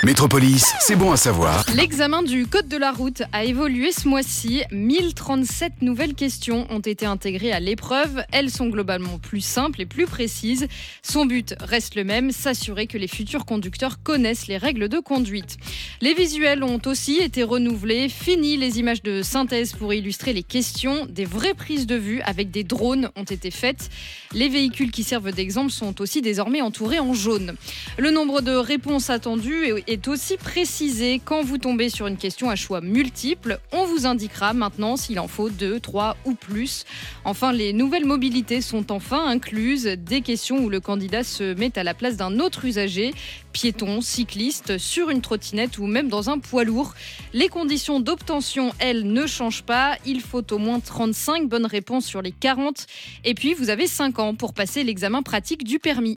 Métropolis, c'est bon à savoir. L'examen du code de la route a évolué ce mois-ci. 1037 nouvelles questions ont été intégrées à l'épreuve. Elles sont globalement plus simples et plus précises. Son but reste le même, s'assurer que les futurs conducteurs connaissent les règles de conduite. Les visuels ont aussi été renouvelés. Fini les images de synthèse pour illustrer les questions. Des vraies prises de vue avec des drones ont été faites. Les véhicules qui servent d'exemple sont aussi désormais entourés en jaune. Le nombre de réponses attendues est aussi précisé. Quand vous tombez sur une question à choix multiples, on vous indiquera maintenant s'il en faut 2, 3 ou plus. Enfin, les nouvelles mobilités sont enfin incluses. Des questions où le candidat se met à la place d'un autre usager, piéton, cycliste, sur une trottinette ou même dans un poids lourd. Les conditions d'obtention, elles, ne changent pas. Il faut au moins 35 bonnes réponses sur les 40. Et puis, vous avez 5 ans pour passer l'examen pratique du permis.